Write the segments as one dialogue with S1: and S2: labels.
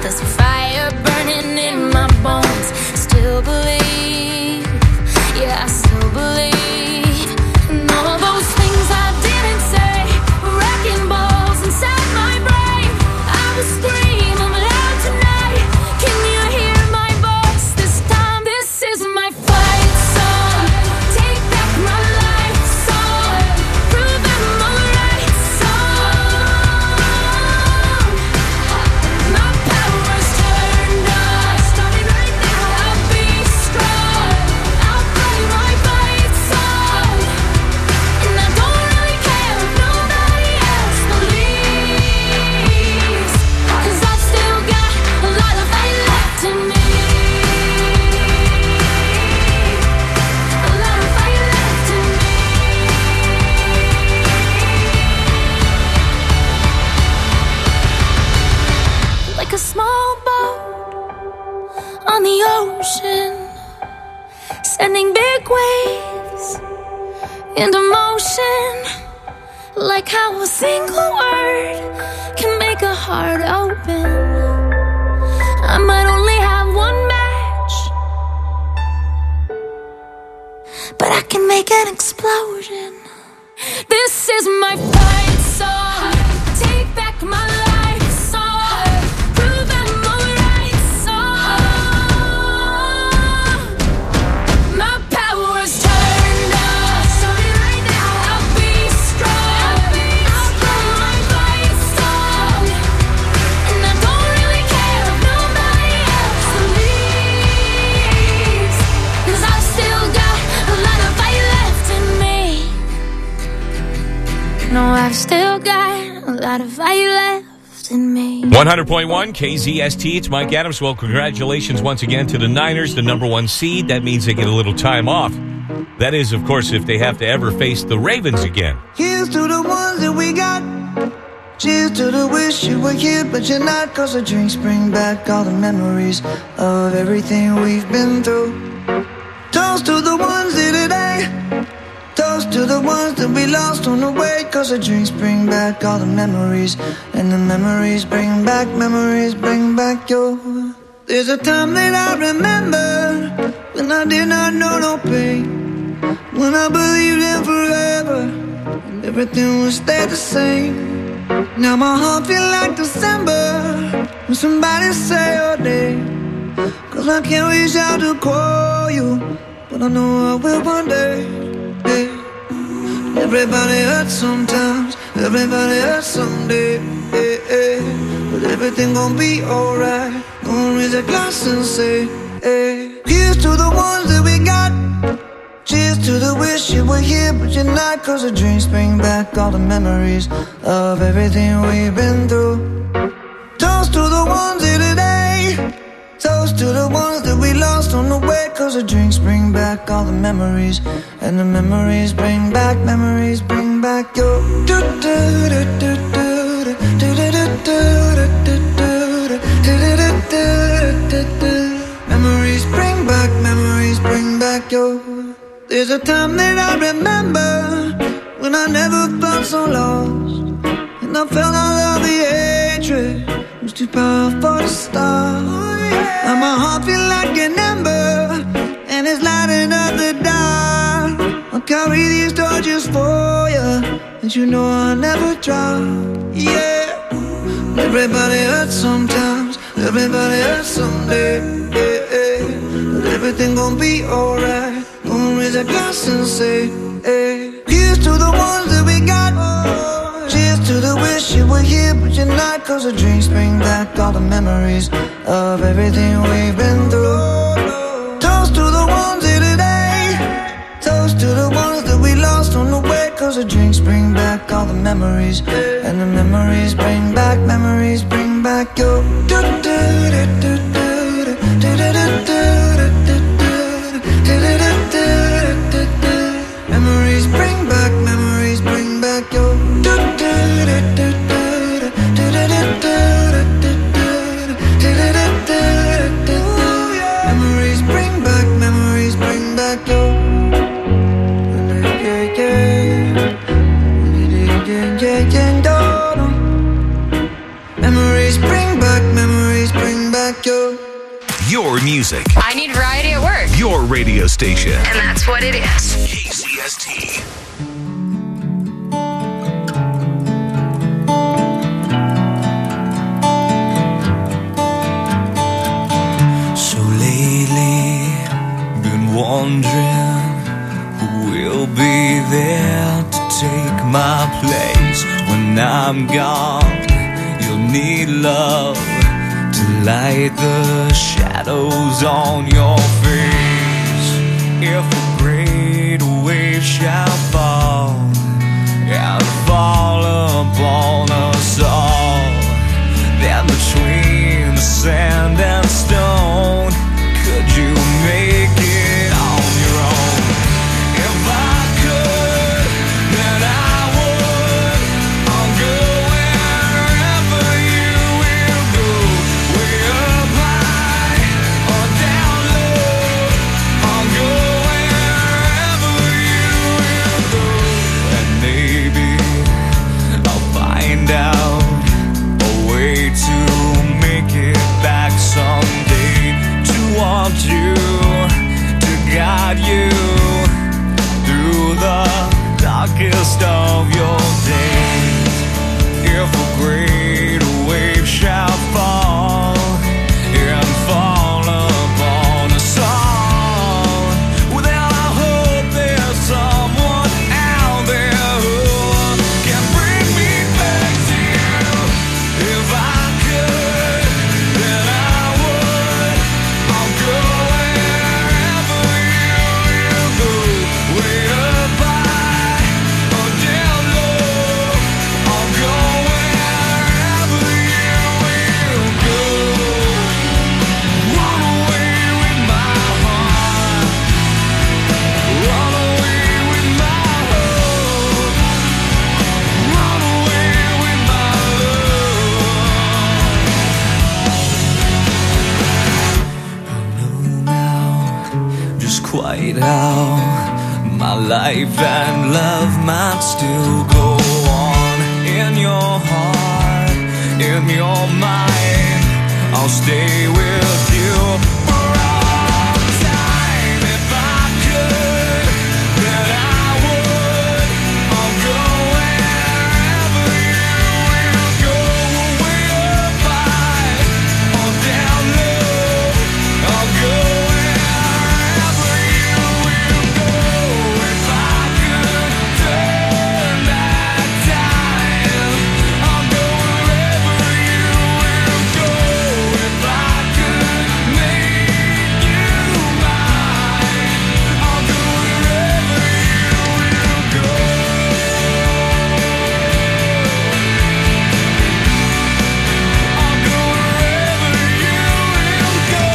S1: There's a fire burning in my bones. Still believe, yeah, I still believe. And all those things I didn't say, wrecking balls inside my brain. I will scream, I'm loud tonight. Can you hear my voice this time? This is my fight song. Take back my life song. Prove I'm alright song. My power's turned on. Starting right now. I'll be strong. I'll play my fight song. And I don't really care if nobody else believes. 'Cause I've still got a lot of fight left in me. A lot of fight left in me. Like a small boat on the ocean, sending big waves into motion. Like how a single word can make a heart open. I might only have one match, but I can make an explosion. This is my fight song. Take back my life song. Prove I'm alright song. My power's turned on. Starting right now. I'll be strong. I'll play my fight song. And I don't really care if nobody else believes. 'Cause I've still got a lot of fight left in me. No, I've still got a lot of fight left in me.
S2: 100.1 KZST. It's Mike Adams. Well, congratulations once again to the Niners, the number one seed. That means they get a little time off. That is, of course, if they have to ever face the Ravens again.
S3: Here's to the ones that we got. Cheers to the wish you were here, but you're not. 'Cause the drinks bring back all the memories of everything we've been through. Toast to the ones here today. Toast to the ones that we lost on the way. 'Cause the drinks bring back all the memories. And the memories bring back your. There's a time that I remember when I did not know no pain. When I believed in forever and everything would stay the same. Now my heart feel like December when somebody say your name. 'Cause I can't reach out to call you, but I know I will one day. Hey. Everybody hurts sometimes, everybody hurts someday. Hey, hey. But everything gon' be alright. Gonna raise a glass and say, hey. Here's to the ones that we got. Cheers to the wish you were here, but you're not. 'Cause the drinks bring back all the memories of everything we've been through. Toast to the ones here today. Toast to the ones that we lost on the way. 'Cause the drinks bring back all the memories. And the memories bring back your. Memories bring back your. There's a time that I remember when I never felt so lost. And I felt all of the hatred was too powerful to stop. And my heart feel like an ember, and it's lighting up the dark. I'll carry these torches for you, and you know I'll never drop. Yeah. Everybody hurts sometimes, everybody hurts someday. Yeah, yeah. But everything gon' be alright. Gonna raise a glass and say, hey. Here's to the ones that we got. Cheers to the wish you were here, but you're not. 'Cause the drinks bring back all the memories of everything we've been through. Toast to the ones here today. Toast to the ones that we lost on the way. 'Cause the drinks bring back all the memories. And the memories bring back your. Memories bring back your. Memories bring back your. Memories bring
S4: Your music.
S5: I need variety at work.
S4: Your radio station.
S5: And that's what it is.
S4: KZST.
S3: So lately, been wondering who will be there to take my place when I'm gone. You'll need love to light the shadows on your face. If a great wave shall fall and fall upon us all, then between the sand and stone, could you make it on your own? If I could, then I would. I'll go wherever you will go, way up high or down low. I'll go wherever you will go, and maybe I'll find out a way to make it back someday, to want you, to guide you through the darkest of your days. If a great wave shall fall and fall upon us all, well, then I hope there's someone out there who can bring me back to you. If I could, then I would. I'll go wherever you will go, way up high or down low. I'll go wherever you will go. Run away with my heart, run away with my hope, run away with my love. I know now just quite how my life and love might still go on. In your heart, in your mind, I'll stay with you for all time. If I could, then I would. I'll go wherever you will go, way up high or down low. I'll go wherever you will go. If I could turn back time, I'll go wherever you will go. If I could make you mine, I'll go wherever you will go. I'll go wherever you will go.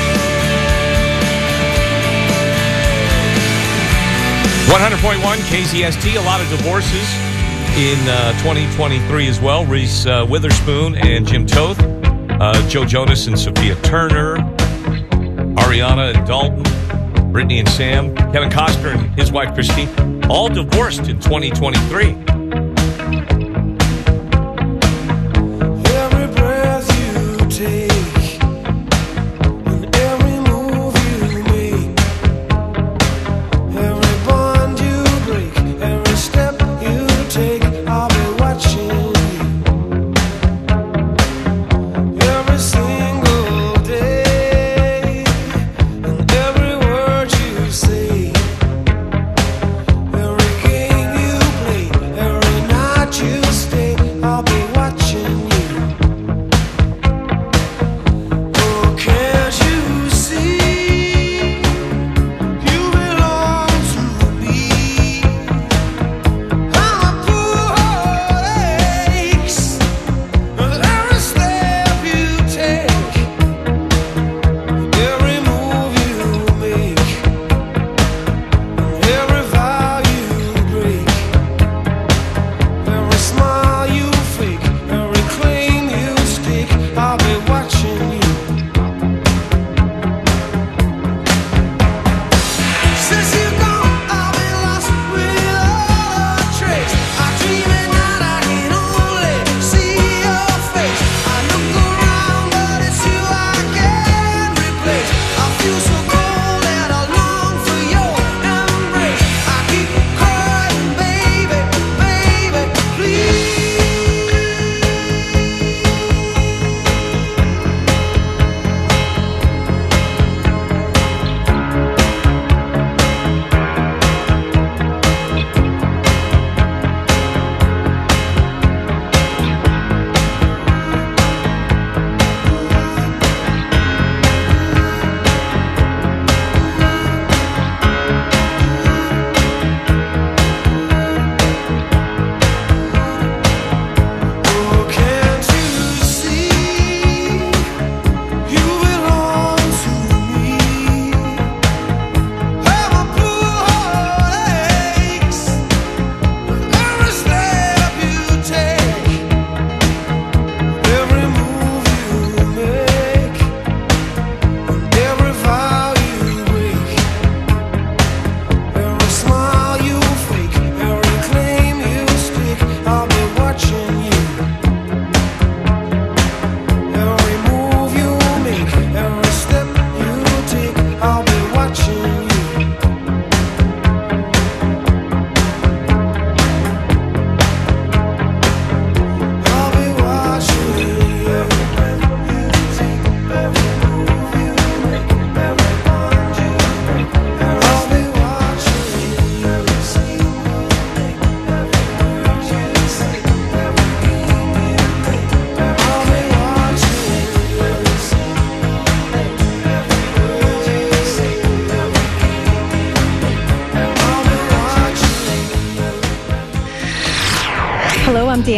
S2: 100.1 KZST. A lot of divorces in 2023 as well. Reese Witherspoon and Jim Toth, Joe Jonas and Sophia Turner, Ariana and Dalton, Brittany and Sam, Kevin Costner and his wife Christine, all divorced in 2023.
S3: Every breath you take and every move you make, every bond you break, every step you take, I'll be watching you. Every single day and every word you say, every game you play, every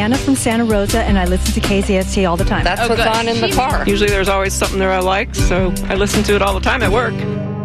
S6: Diana from Santa Rosa, and I listen to KZST all the time.
S7: That's what's on in the car.
S8: Usually there's always something that I like, so I listen to it all the time at work.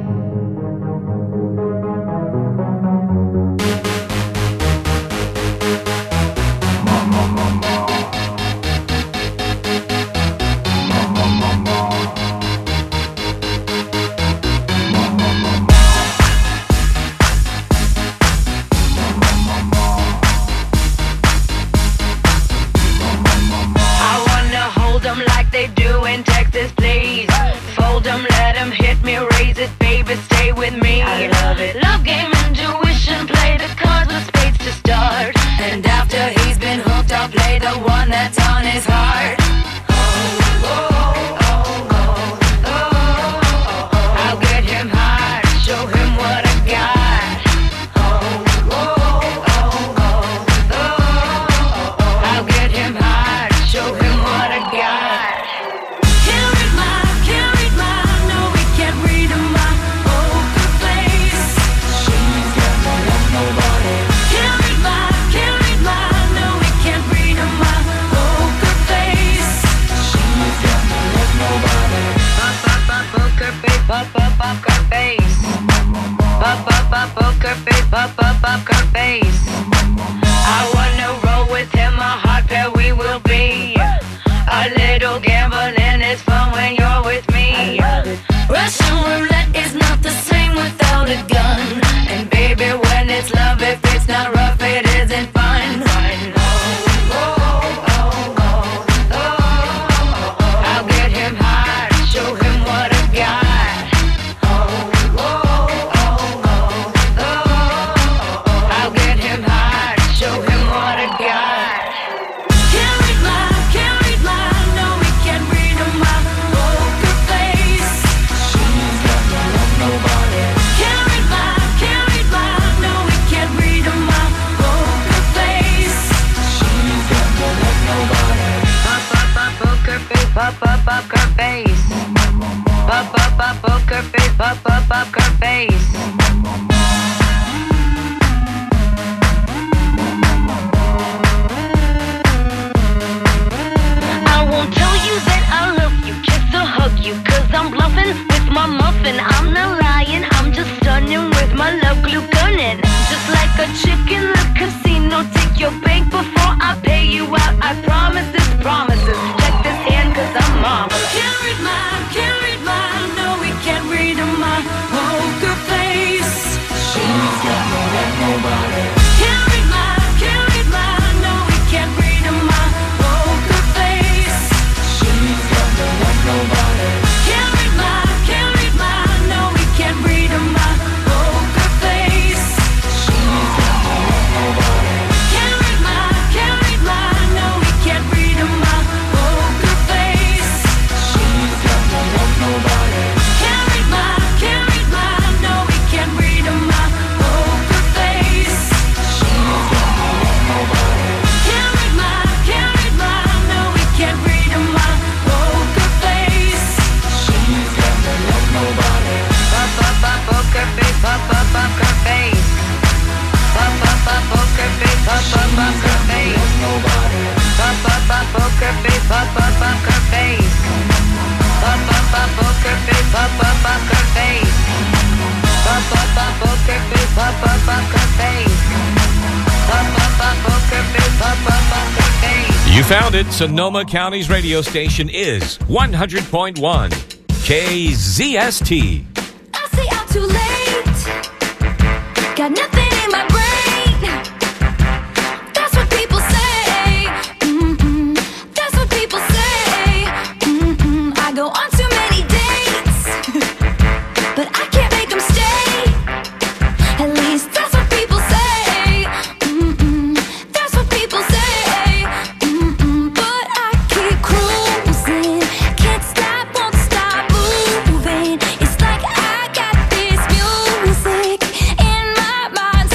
S2: You found it. Sonoma County's radio station is 100.1 KZST.
S1: I say I'm too late. Got nothing in my brain. That's what people say. That's what people say. I go on too many dates, but I can't make them stay. At least that's what people say. That's what people say. But I keep cruising. Can't stop, won't stop moving. It's like I got this music in my mind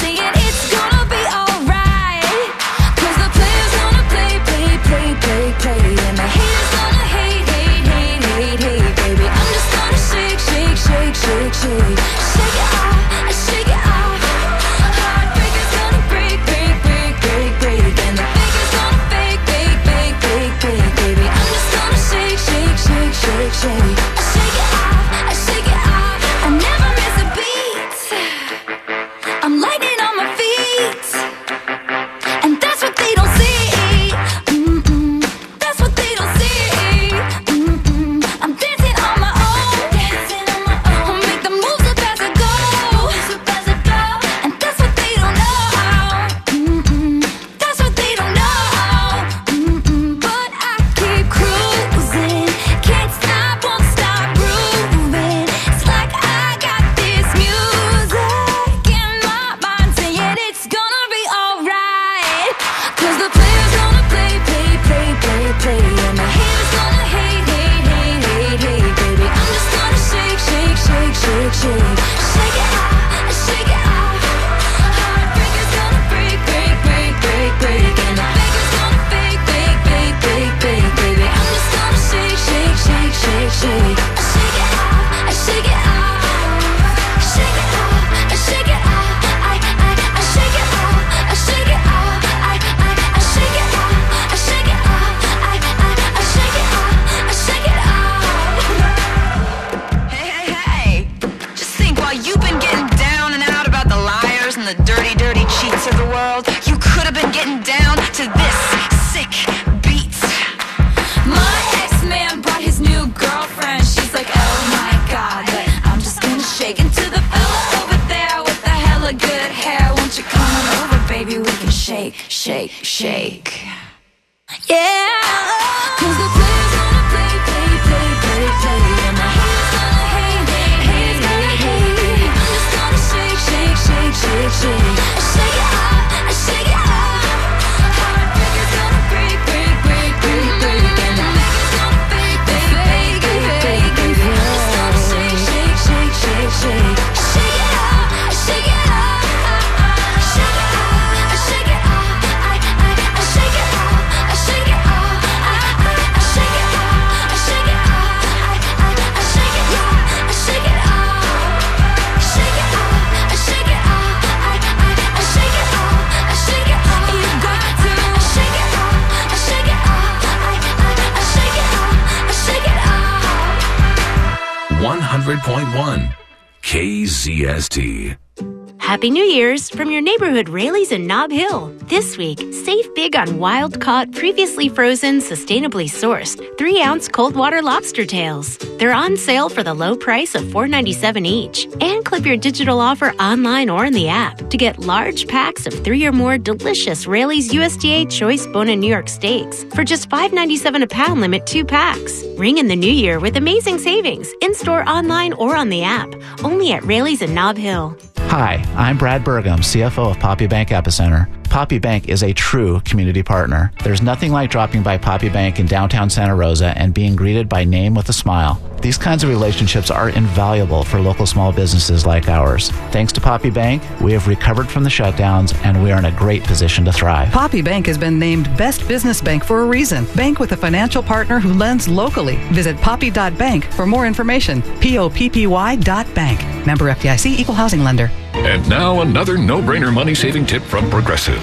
S1: shake, shake. Yeah, 'cause the players gonna play, play, play, play, play, and the haters gonna hate, haters gonna hate. I'm just gonna shake, shake, shake, shake, shake. I shake it off, I shake it off. Heartbreakers gonna break, break, break, break, break, and the fakers gonna fake, fake, fake, fake, fake. I'm just gonna shake, shake, shake, shake, shake. I shake it off, I shake it off. I shake it off, I shake it off. I shake it off, I shake it off. I shake it off, I shake it off. I shake it off, I shake it off. Shake it off, I shake it off. I shake it off, I shake it off. You got to shake it off, I shake it off. I shake it off, I shake it off.
S4: 100.1 KZST.
S7: Happy New Year's from your neighborhood Raley's in Nob Hill. This week, save big on wild-caught, previously frozen, sustainably sourced 3-ounce cold water lobster tails. They're on sale for the low price of $4.97 each. And clip your digital offer online or in the app to get large packs of 3 or more delicious Raley's USDA Choice Bone-in New York steaks for just $5.97 a pound, limit 2 packs. Ring in the new year with amazing savings, in-store, online, or on the app. Only at Raley's in Nob Hill.
S9: Hi, I'm Brad Burgum, CFO of Poppy Bank Epicenter. Poppy Bank is a true community partner. There's nothing like dropping by Poppy Bank in downtown Santa Rosa and being greeted by name with a smile. These kinds of relationships are invaluable for local small businesses like ours. Thanks to Poppy Bank, we have recovered from the shutdowns and we are in a great position to thrive.
S10: Poppy Bank has been named Best Business Bank for a reason. Bank with a financial partner who lends locally. Visit poppy.bank for more information. POPPY.bank. Member FDIC, Equal Housing Lender.
S11: And now another no-brainer money-saving tip from Progressive.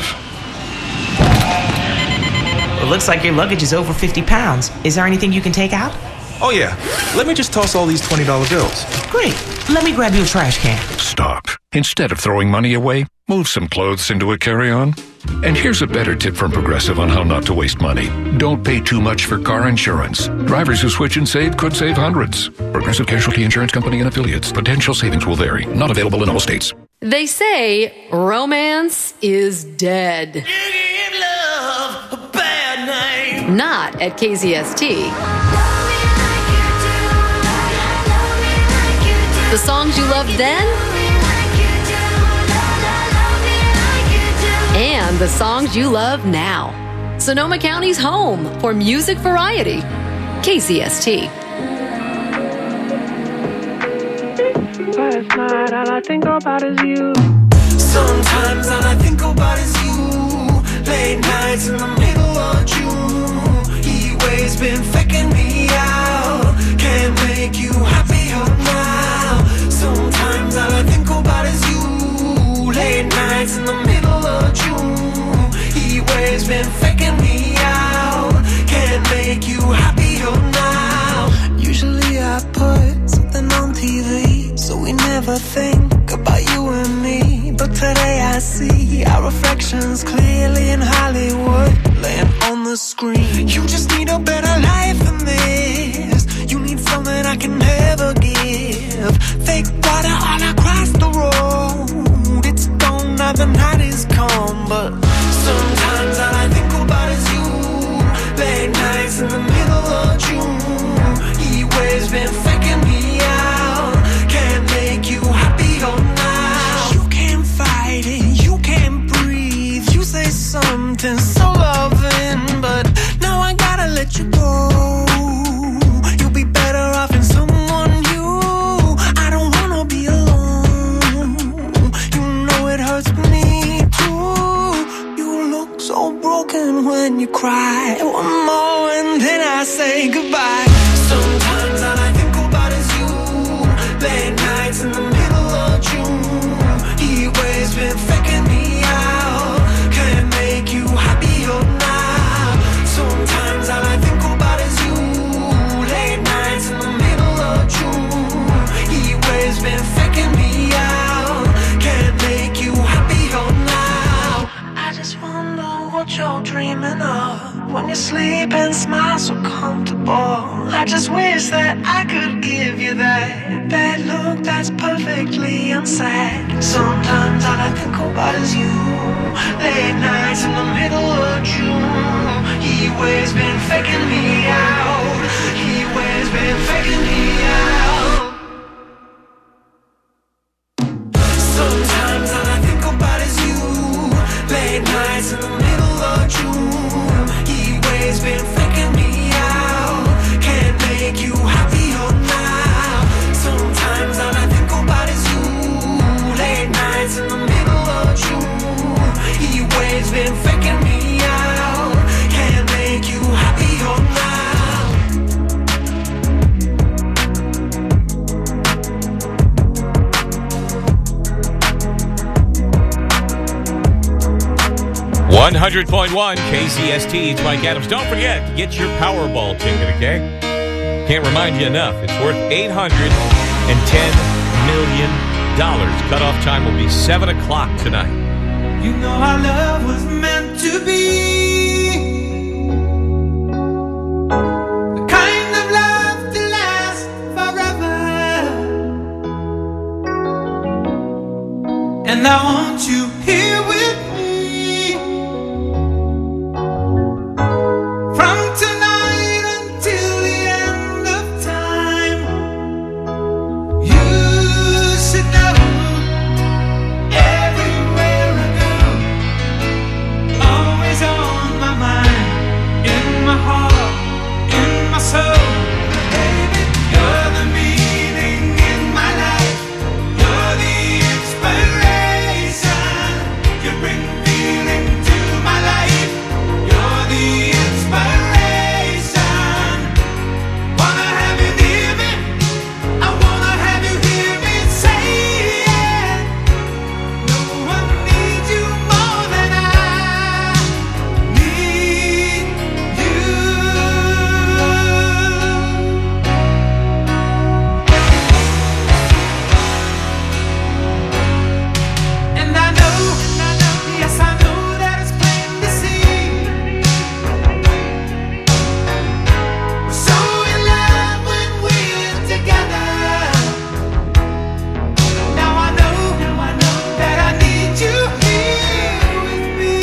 S12: It looks like your luggage is over 50 pounds. Is there anything you can take out?
S13: Oh, yeah. Let me just toss all these $20 bills.
S12: Great. Let me grab you a trash can.
S11: Stop. Instead of throwing money away, move some clothes into a carry-on. And here's a better tip from Progressive on how not to waste money. Don't pay too much for car insurance. Drivers who switch and save could save hundreds. Progressive Casualty Insurance Company and Affiliates. Potential savings will vary. Not available in all states.
S14: They say romance is dead.
S3: You give love a bad name.
S14: Not at KZST. The songs you loved then and the songs you love now. Sonoma County's home for music variety. KZST.
S8: Last night, all I think about is you.
S3: Sometimes all I think about is you. Late nights in the middle of June. He waves been faking me out. Can't make you happier now. Sometimes all I think about is you. Late nights in the middle of June. He waves been faking me out. Can't make you happier now. Usually I put something on TV, so we never think about you and me. But today I see our reflections clearly in Hollywood, laying on the screen. You just need a better life than this. You need something I can never give. Fake water all across the road. It's gone now, the night is come. But sometimes all I think about is you. Late nights in the middle of June. He waves been faking me out. Can't make you happier now. You can't fight it, you can't breathe. You say something so loving, but now I gotta let you go. You'll be better off in someone new. I don't wanna be alone. You know it hurts me too. You look so broken when you cry. One more and then I say goodbye. Sometimes all I think about is you. Late nights in the middle of June. He waves been faking me out. Can't make you happier now. Sometimes all I think about is you. Late nights in the middle of June. He waves been faking me out. Can't make you happier now. I just wonder what you're dreaming of when you sleep. sleep and smile so comfortable. I just wish that I could give you that look that's perfectly unsaid. Sometimes all I think about is you. Late nights in the middle of June. He always been faking me out. He always been faking me out. Sometimes all I think about is you. Late nights in the middle of June. He always been faking me out. Can't make you happier now. Sometimes all I think about is you. Late nights in the middle of June. He always been faking me out. Can't make you happier now.
S2: 100.1 KCST. It's Mike Adams. Don't forget to get your Powerball ticket, okay? Can't remind you enough. It's worth $810 million. Cutoff time will be 7 o'clock tonight.
S3: You know our love was meant to be the kind of love to last forever. And I want you here with me. From tonight until the end of time. You should know everywhere I go, always on my mind, in my heart, in my soul. Baby, you're the meaning in my life. You're the inspiration. You bring feeling to my life. You're the inspiration. Wanna have you near me. I wanna have you hear me say it. No one needs you more than I need you. And I know, yes I know that it's plain to see. We're so in love when we're together. Now I know that I need you here with me.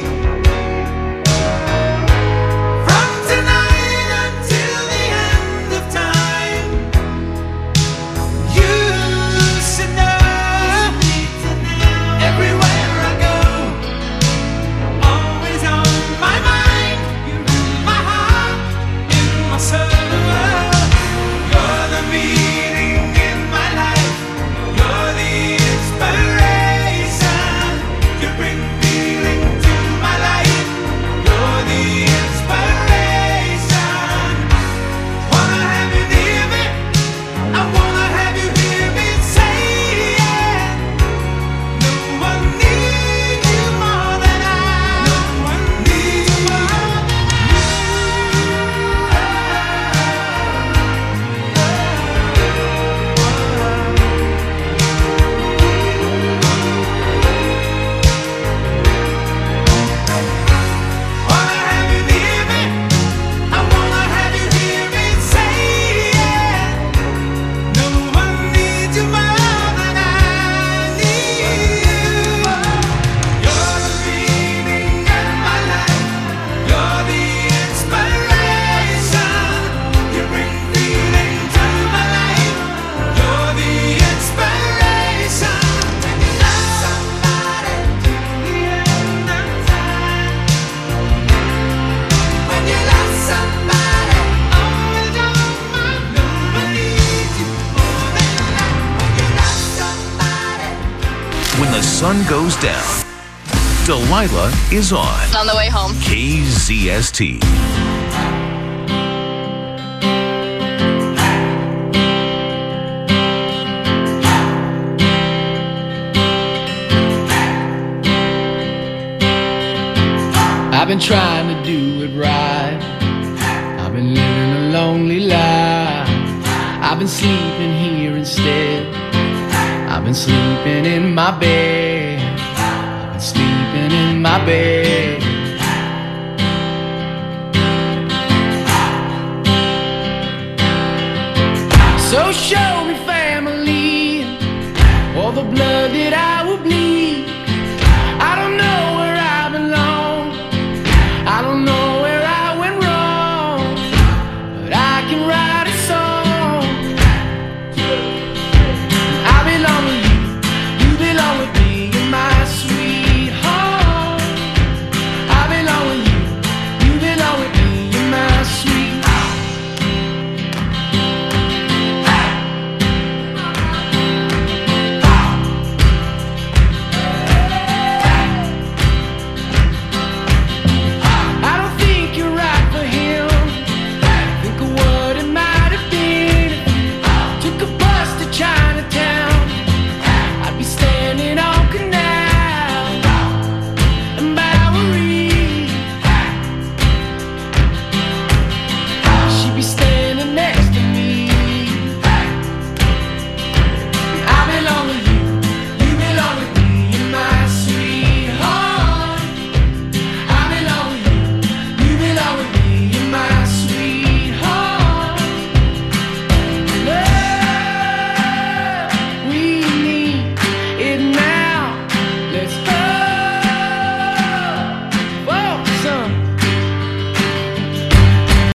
S3: From tonight until the end of time. You should know everywhere I go, always on my mind, my heart, in my soul. You're the meaning in my life. You're the inspiration. You bring feeling to my life. You're the inspiration. Wanna have you near me. I wanna have you hear me say it. No one needs you more than I. No one needs you more than Wanna have you near me. I wanna have you hear me say it. No one needs you more than I need you. You're the meaning in my life. You're the inspiration. You bring feeling to my life. You're the inspiration. When you love somebody till the end of time. When you love somebody, always on my mind. No one needs you more than I. When you love somebody.
S4: When the sun goes down, Delilah is on
S5: On the way home.
S4: KZST.
S3: I've been trying to do it right. I've been living a lonely life. I've been sleeping here instead. I've been sleeping in my bed. I've been sleeping in my bed.
S15: So show